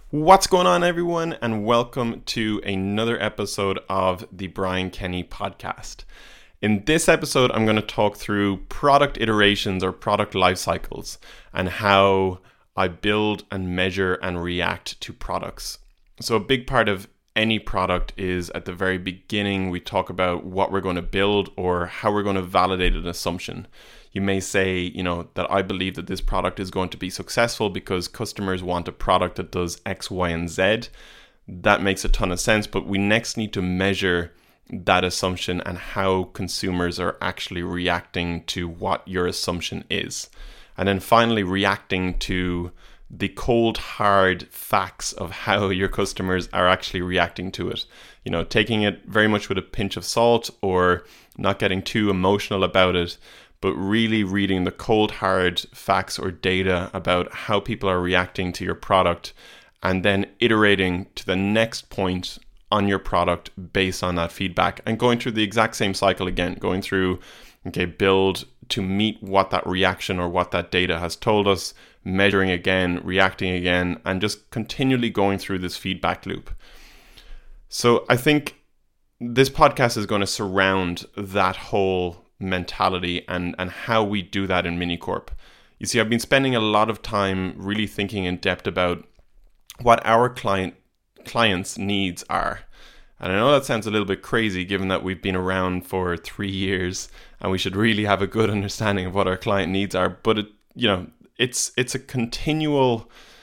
What's going on, everyone, and welcome to another episode of the Brian Kenny podcast. In this episode, I'm going to talk through product iterations or product life cycles and how I build and measure and react to products. So a big part of any product is at the very beginning, we talk about what we're going to build or how we're going to validate an assumption. You may say, that I believe that this product is going to be successful because customers want a product that does X, Y, and Z. That makes a ton of sense, but we next need to measure that assumption and how consumers are actually reacting to what your assumption is. And then finally, reacting to the cold, hard facts of how your customers are actually reacting to it. Taking it very much with a pinch of salt or not getting too emotional about it, but really reading the cold, hard facts or data about how people are reacting to your product and then iterating to the next point on your product based on that feedback and going through the exact same cycle again, going through, build to meet what that reaction or what that data has told us, measuring again, reacting again, and just continually going through this feedback loop. So I think this podcast is going to surround that whole mentality and how we do that in Minicorp. You see, I've been spending a lot of time really thinking in depth about what our clients' needs are. And I know that sounds a little bit crazy given that we've been around for 3 years and we should really have a good understanding of what our client needs are. But it's a continual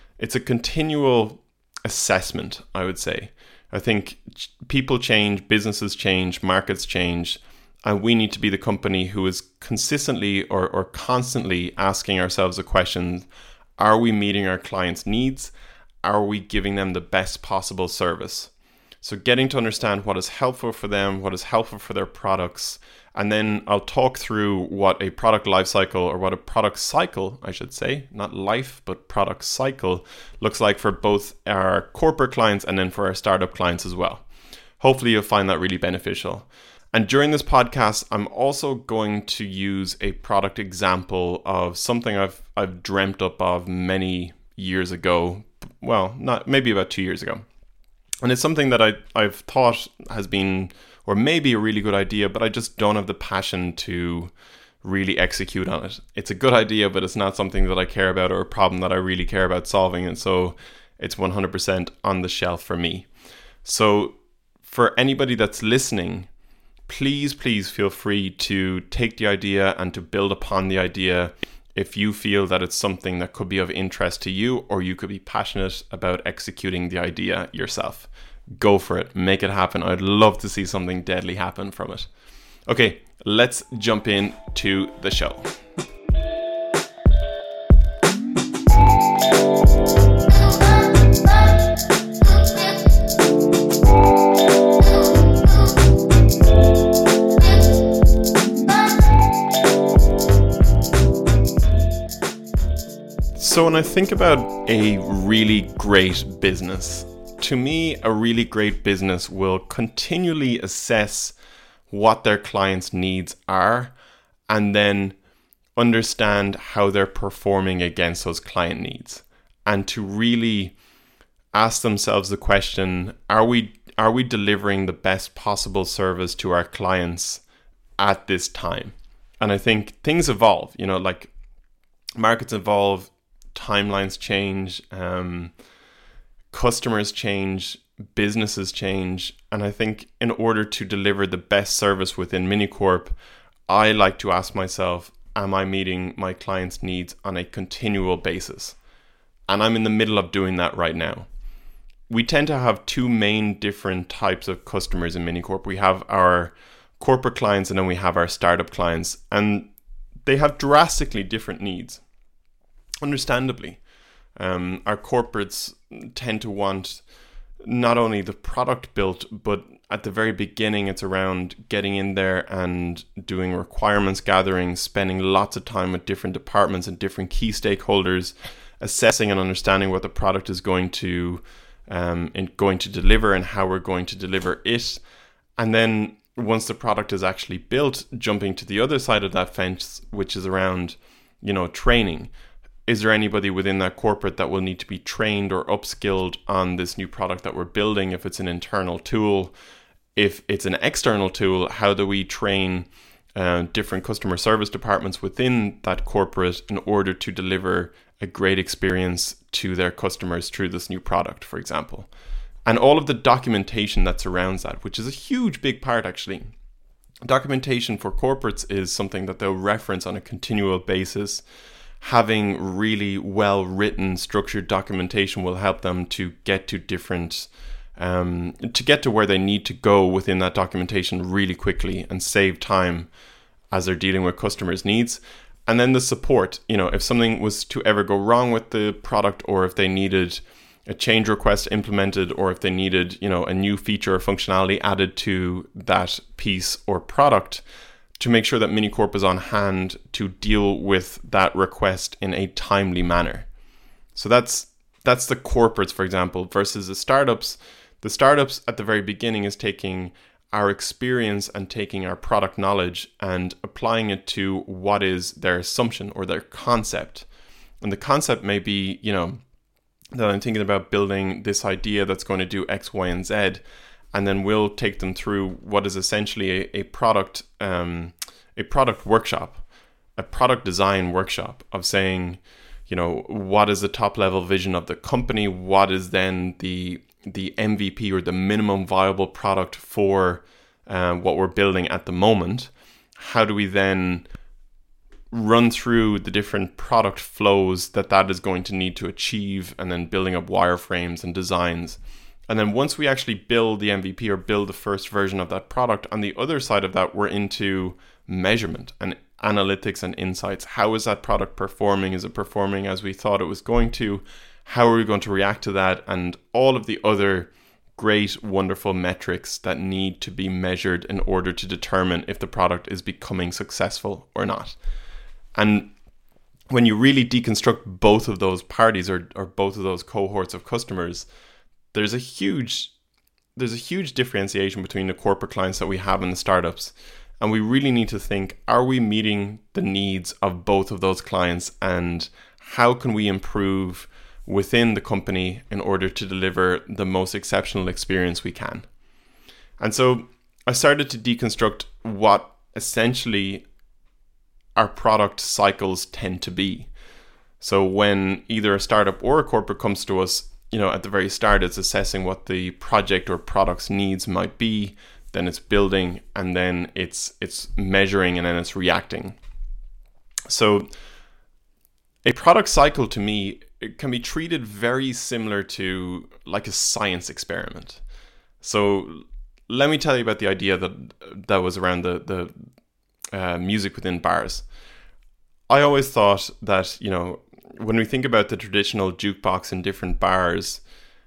assessment, I would say. I think people change, businesses change, markets change, and we need to be the company who is consistently or constantly asking ourselves the question, are we meeting our clients' needs? Are we giving them the best possible service? So getting to understand what is helpful for them, what is helpful for their products, and then I'll talk through what a product life cycle or what a product cycle, I should say, not life, but product cycle looks like for both our corporate clients and then for our startup clients as well. Hopefully you'll find that really beneficial. And during this podcast, I'm also going to use a product example of something I've dreamt up of many years ago. Well, not maybe about 2 years ago. And it's something that I've thought has been, or maybe a really good idea, but I just don't have the passion to really execute on it. It's a good idea, but it's not something that I care about or a problem that I really care about solving. And so it's 100% on the shelf for me. So for anybody that's listening, please feel free to take the idea and to build upon the idea if you feel that it's something that could be of interest to you or you could be passionate about executing the idea yourself. Go for it. Make it happen. I'd love to see something deadly happen from it. Okay, let's jump into the show. So when I think about a really great business, to me, a really great business will continually assess what their clients' needs are and then understand how they're performing against those client needs. And to really ask themselves the question, are we delivering the best possible service to our clients at this time? And I think things evolve, like markets evolve, timelines change, customers change, businesses change. And I think in order to deliver the best service within Minicorp, I like to ask myself, am I meeting my clients' needs on a continual basis? And I'm in the middle of doing that right now. We tend to have two main different types of customers in Minicorp. We have our corporate clients and then we have our startup clients. And they have drastically different needs. Understandably, our corporates tend to want not only the product built, but at the very beginning, it's around getting in there and doing requirements gathering, spending lots of time with different departments and different key stakeholders, assessing and understanding what the product is going to deliver and how we're going to deliver it. And then once the product is actually built, jumping to the other side of that fence, which is around, training. is there anybody within that corporate that will need to be trained or upskilled on this new product that we're building? If it's an internal tool, if it's an external tool, how do we train different customer service departments within that corporate in order to deliver a great experience to their customers through this new product, for example? And all of the documentation that surrounds that, which is a huge, big part actually. Documentation for corporates is something that they'll reference on a continual basis. Having really well written, structured documentation will help them to get to different, to get to where they need to go within that documentation really quickly and save time as they're dealing with customers' needs. And then the support, if something was to ever go wrong with the product, or if they needed a change request implemented, or if they needed, a new feature or functionality added to that piece or product, to make sure that Minicorp is on hand to deal with that request in a timely manner. So that's the corporates, for example, versus the startups. The startups at the very beginning is taking our experience and taking our product knowledge and applying it to what is their assumption or their concept. And the concept may be, that I'm thinking about building this idea that's going to do X, Y, and Z. And then we'll take them through what is essentially a product workshop, a product design workshop of saying, what is the top level vision of the company? What is then the MVP or the minimum viable product for what we're building at the moment? How do we then run through the different product flows that is going to need to achieve, and then building up wireframes and designs? And then once we actually build the MVP or build the first version of that product, on the other side of that, we're into measurement and analytics and insights. How is that product performing? Is it performing as we thought it was going to? How are we going to react to that? And all of the other great, wonderful metrics that need to be measured in order to determine if the product is becoming successful or not. And when you really deconstruct both of those parties or both of those cohorts of customers, there's a huge differentiation between the corporate clients that we have and the startups. And we really need to think, are we meeting the needs of both of those clients, and how can we improve within the company in order to deliver the most exceptional experience we can? And so I started to deconstruct what essentially our product cycles tend to be. So when either a startup or a corporate comes to us, at the very start, it's assessing what the project or product's needs might be, then it's building, and then it's measuring, and then it's reacting. So a product cycle, to me, it can be treated very similar to like a science experiment. So let me tell you about the idea that was around the music within bars. I always thought that, when we think about the traditional jukebox in different bars,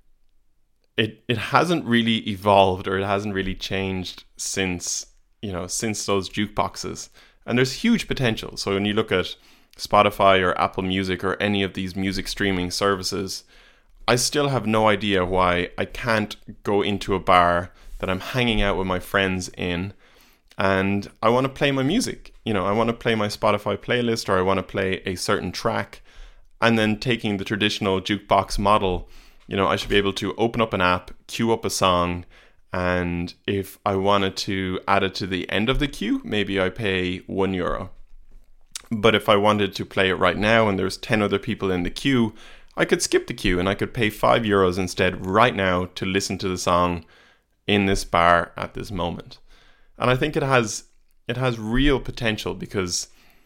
it hasn't really evolved, or it hasn't really changed since those jukeboxes. And there's huge potential. So when you look at Spotify or Apple Music or any of these music streaming services, I still have no idea why I can't go into a bar that I'm hanging out with my friends in, and I want to play my music. I want to play my Spotify playlist, or I want to play a certain track. And then taking the traditional jukebox model, I should be able to open up an app, queue up a song, and if I wanted to add it to the end of the queue, maybe I pay €1. But if I wanted to play it right now and there's 10 other people in the queue, I could skip the queue and I could pay €5 instead right now to listen to the song in this bar at this moment. And I think it has real potential because,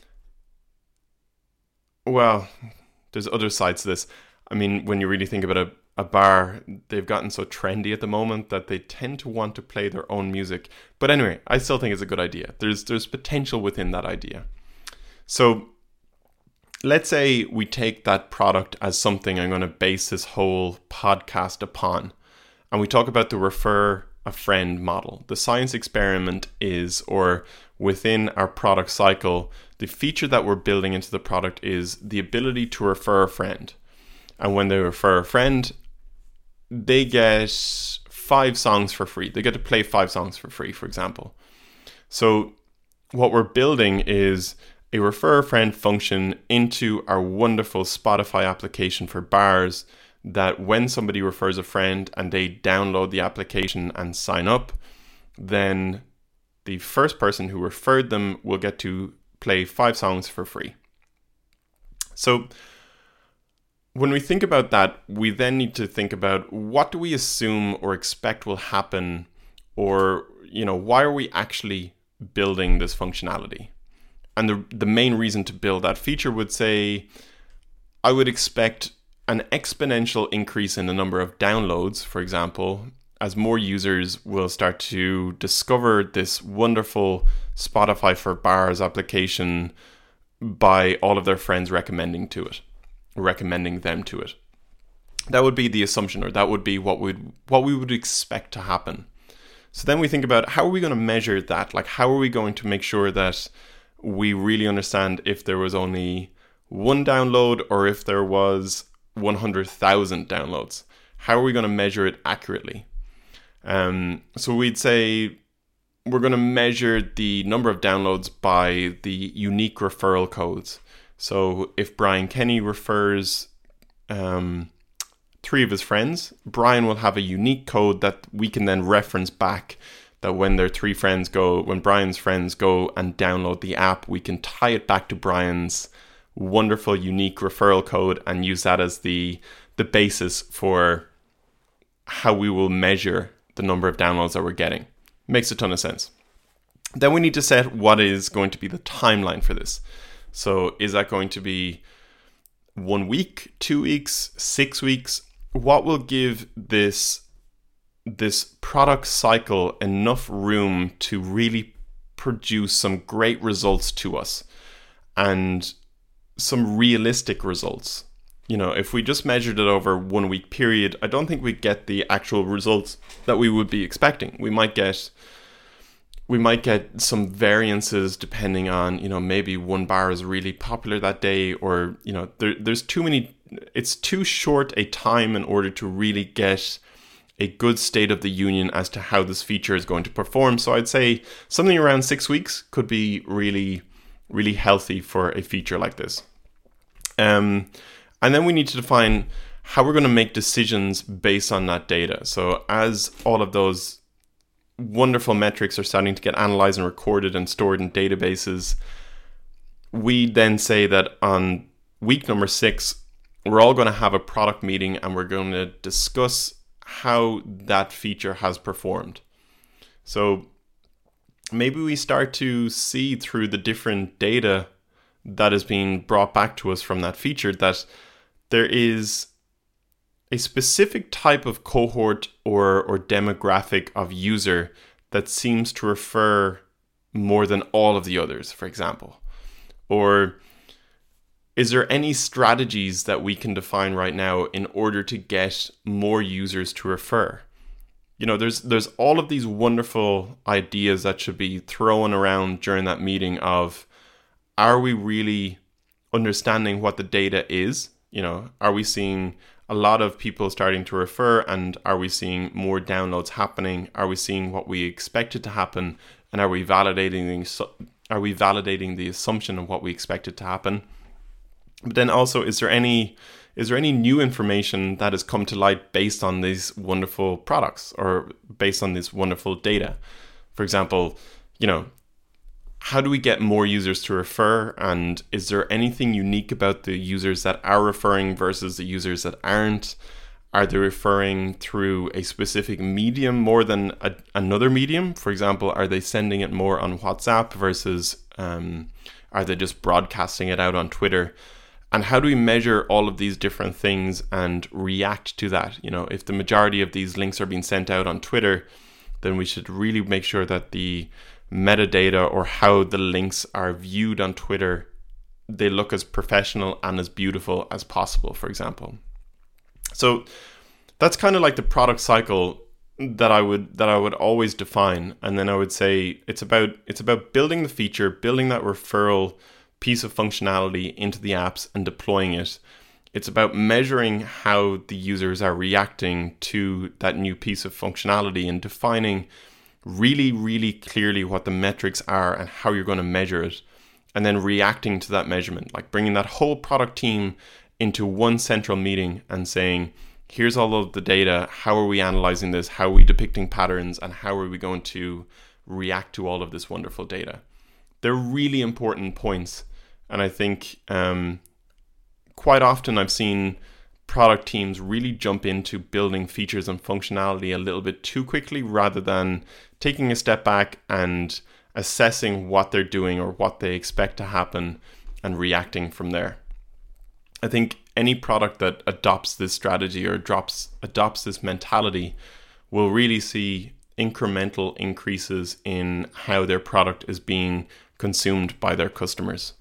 well, there's other sides to this. I mean, when you really think about a bar, they've gotten so trendy at the moment that they tend to want to play their own music. But anyway, I still think it's a good idea. There's potential within that idea. So let's say we take that product as something I'm going to base this whole podcast upon. And we talk about the refer a friend model. The science experiment is, or within our product cycle, the feature that we're building into the product is the ability to refer a friend. And when they refer a friend, they get 5 songs for free. They get to play 5 songs for free, for example. So what we're building is a refer a friend function into our wonderful Spotify application for bars, that when somebody refers a friend and they download the application and sign up, then the first person who referred them will get to play 5 songs for free. So when we think about that, we then need to think about, what do we assume or expect will happen, or why are we actually building this functionality? And the main reason to build that feature would say, I would expect an exponential increase in the number of downloads, for example, as more users will start to discover this wonderful Spotify for Bars application by all of their friends recommending them to it. That would be the assumption, or that would be what we would expect to happen. So then we think about, how are we going to measure that? Like, how are we going to make sure that we really understand if there was only 1 download or if there was 100,000 downloads? How are we going to measure it accurately? So we'd say we're going to measure the number of downloads by the unique referral codes. So if Brian Kenny refers 3 of his friends, Brian will have a unique code that we can then reference back, that when when Brian's friends go and download the app, we can tie it back to Brian's wonderful unique referral code and use that as the basis for how we will measure the number of downloads that we're getting. Makes a ton of sense. Then we need to set what is going to be the timeline for this. So is that going to be 1 week, 2 weeks, 6 weeks? What will give this product cycle enough room to really produce some great results to us, and some realistic results? If we just measured it over 1 week period, I don't think we'd get the actual results that we would be expecting. We might get some variances depending on, maybe one bar is really popular that day, or, there's too many, it's too short a time in order to really get a good state of the union as to how this feature is going to perform. So I'd say something around 6 weeks could be really, really healthy for a feature like this. And then we need to define how we're going to make decisions based on that data. So as all of those wonderful metrics are starting to get analyzed and recorded and stored in databases, we then say that on week number 6, we're all going to have a product meeting and we're going to discuss how that feature has performed. So maybe we start to see through the different data that is being brought back to us from that feature that there is a specific type of cohort or demographic of user that seems to refer more than all of the others, for example. Or is there any strategies that we can define right now in order to get more users to refer? There's all of these wonderful ideas that should be thrown around during that meeting of, are we really understanding what the data is? Are we seeing a lot of people starting to refer, and are we seeing more downloads happening? Are we seeing what we expected to happen? And are we validating the assumption of what we expected to happen? But then also, is there any new information that has come to light based on these wonderful products or based on this wonderful data? For example, how do we get more users to refer? And is there anything unique about the users that are referring versus the users that aren't? Are they referring through a specific medium more than another medium? For example, are they sending it more on WhatsApp versus are they just broadcasting it out on Twitter? And how do we measure all of these different things and react to that? If the majority of these links are being sent out on Twitter, then we should really make sure that the metadata or how the links are viewed on Twitter, they look as professional and as beautiful as possible, for example. So that's kind of like the product cycle that I would always define. And then I would say it's about building the feature, building that referral piece of functionality into the apps and deploying it. It's about measuring how the users are reacting to that new piece of functionality and defining really, really clearly what the metrics are and how you're going to measure it. and then reacting to that measurement, like bringing that whole product team into one central meeting and saying, here's all of the data, how are we analyzing this, how are we depicting patterns, and how are we going to react to all of this wonderful data. They're really important points, and I think quite often I've seen product teams really jump into building features and functionality a little bit too quickly rather than taking a step back and assessing what they're doing or what they expect to happen and reacting from there. I think any product that adopts this strategy or adopts this mentality will really see incremental increases in how their product is being consumed by their customers.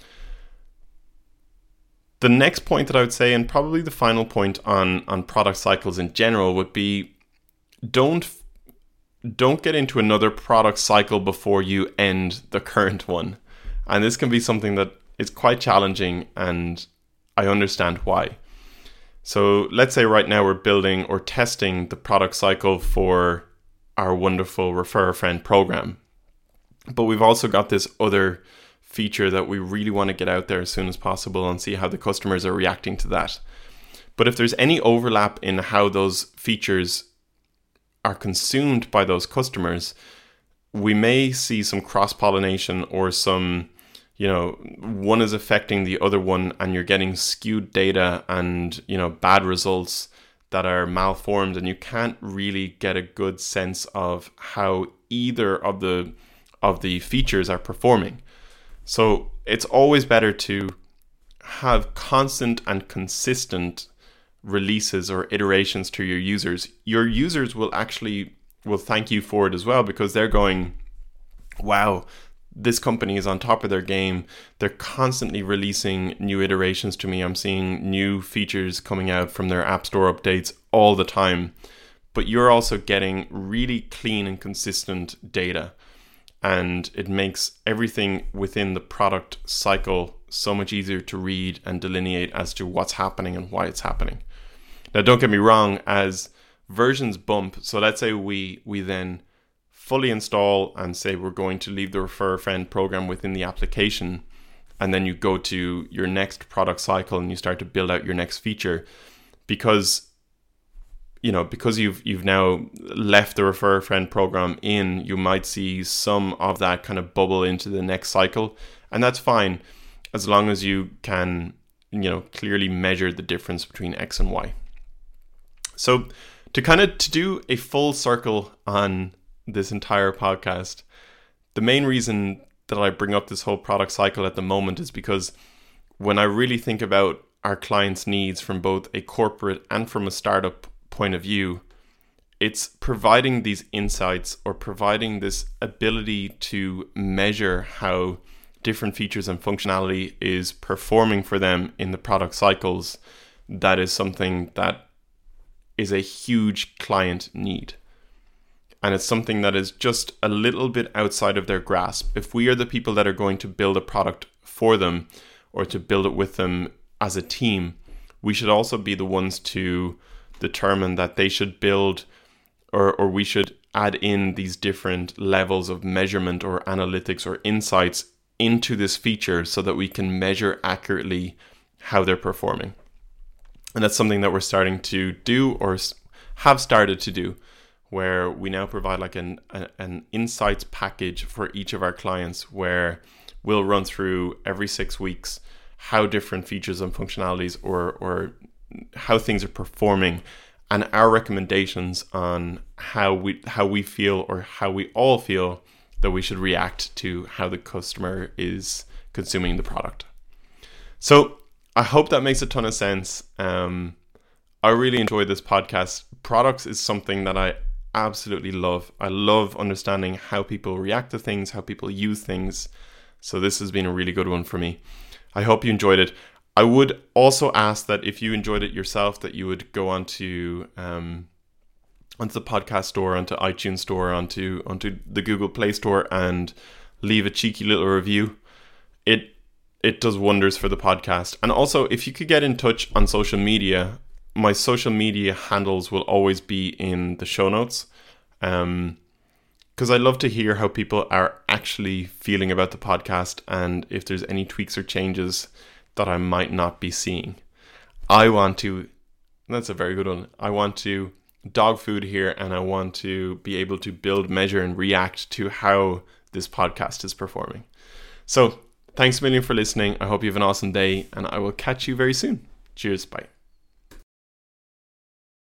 The next point that I would say, and probably the final point on product cycles in general, would be don't get into another product cycle before you end the current one. And this can be something that is quite challenging, and I understand why. So let's say right now we're building or testing the product cycle for our wonderful Refer a Friend program. But we've also got this other feature that we really want to get out there as soon as possible and see how the customers are reacting to that. But if there's any overlap in how those features are consumed by those customers, we may see some cross-pollination or some, one is affecting the other one and you're getting skewed data and, bad results that are malformed, and you can't really get a good sense of how either of the features are performing. So it's always better to have constant and consistent releases or iterations to your users. Your users will thank you for it as well, because they're going, wow, this company is on top of their game. They're constantly releasing new iterations to me. I'm seeing new features coming out from their App Store updates all the time. But you're also getting really clean and consistent data. And it makes everything within the product cycle so much easier to read and delineate as to what's happening and why it's happening. Now, don't get me wrong, as versions bump, so let's say we then fully install and say we're going to leave the Refer a Friend program within the application, and then you go to your next product cycle and you start to build out your next feature, because you've now left the Refer a Friend program in, you might see some of that kind of bubble into the next cycle, and that's fine as long as you can, clearly measure the difference between X and Y. So to do a full circle on this entire podcast, the main reason that I bring up this whole product cycle at the moment is because when I really think about our clients' needs from both a corporate and from a startup point of view, it's providing these insights or providing this ability to measure how different features and functionality is performing for them in the product cycles. That is something that is a huge client need. And it's something that is just a little bit outside of their grasp. If we are the people that are going to build a product for them or to build it with them as a team, we should also be the ones to determine that they should build or we should add in these different levels of measurement or analytics or insights into this feature so that we can measure accurately how they're performing. And that's something that we're starting to do or have started to do, where we now provide like an insights package for each of our clients, where we'll run through every 6 weeks how different features and functionalities or how things are performing, and our recommendations on how we feel or how we all feel that we should react to how the customer is consuming the product. So I hope that makes a ton of sense. I really enjoy this podcast. Products is something that I absolutely love. I love understanding how people react to things, how people use things. So this has been a really good one for me. I hope you enjoyed it. I would also ask that if you enjoyed it yourself, that you would go onto the podcast store, onto iTunes store, onto the Google Play Store, and leave a cheeky little review. It does wonders for the podcast. And also, if you could get in touch on social media, my social media handles will always be in the show notes. because I love to hear how people are actually feeling about the podcast and if there's any tweaks or changes that I might not be seeing. That's a very good one. I want to dog food here, and I want to be able to build, measure, and react to how this podcast is performing. So thanks a million for listening. I hope you have an awesome day, and I will catch you very soon. Cheers. Bye.